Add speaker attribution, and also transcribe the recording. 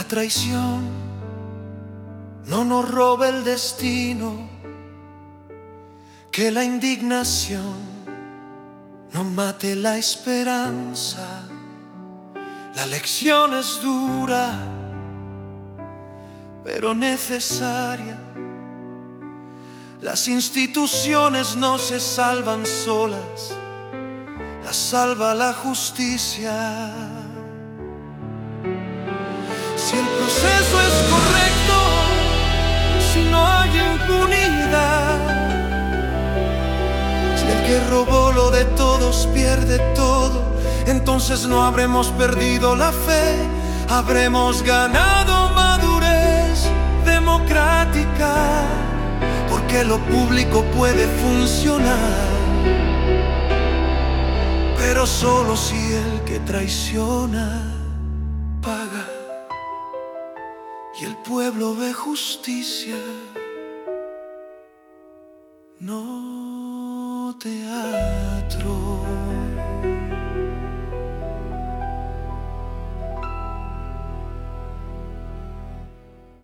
Speaker 1: traición no nos robe el destino, que la indignación no mate la esperanza. La lección es dura, pero necesaria. Las instituciones no se salvan solas, las salva la justicia. Si el proceso es correcto, si no hay impunidad, si el que robó lo de todos pierde todo, entonces no habremos perdido la fe, habremos ganado madurez democrática, porque lo público puede funcionar, pero solo si el que traiciona paga y el pueblo ve justicia. No te hagas.